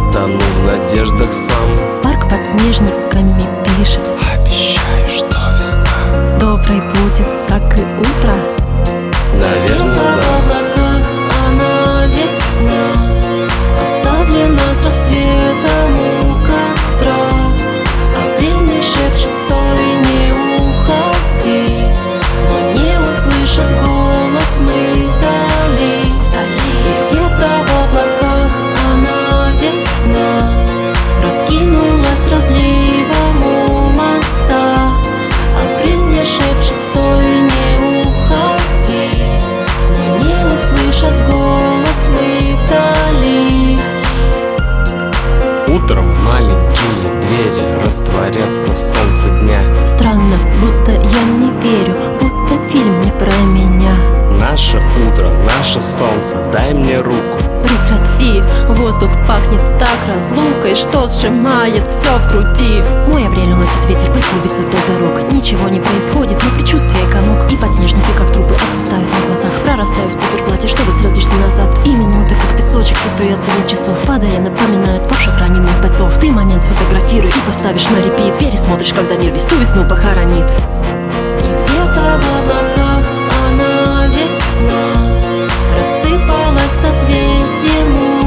тону в надеждах сам. Парк под снежниками пишет: обещаю, что весна доброй будет, как и утро. Наверное, да. В облаках она весна, оставлена с рассветом у костра. Апрель мне шепчет: стой, не уходи, но не услышат голос мы вдали. И где-то в облаках она весна раскинулась разливом у моста. Апрель мне шепчет: стой, не уходи, но не услышат голос мы вдали. Утром маленькие двери растворятся в солнце дня. Странно, будто я не верю, будто фильм не про меня. Наше утро, наше солнце, дай мне руку. Прекрати, воздух пахнет так разлукой, что сжимает все в груди. Мой апрель уносит ветер, пыль клубится вдоль дорог. Ничего не происходит, но предчувствие комок. И подснежники, как трупы, отцветают на глазах. Прорастаю в циферблате, чтобы стрелки шли назад. И минуты, как песочек, все струятся вниз часов. Падая, напоминают павших раненых бойцов. Ты момент сфотографируй и поставишь на репит. Пересмотришь, когда мир весь ту весну похоронит. И где-то в облаках она весна рассыпалась созвездием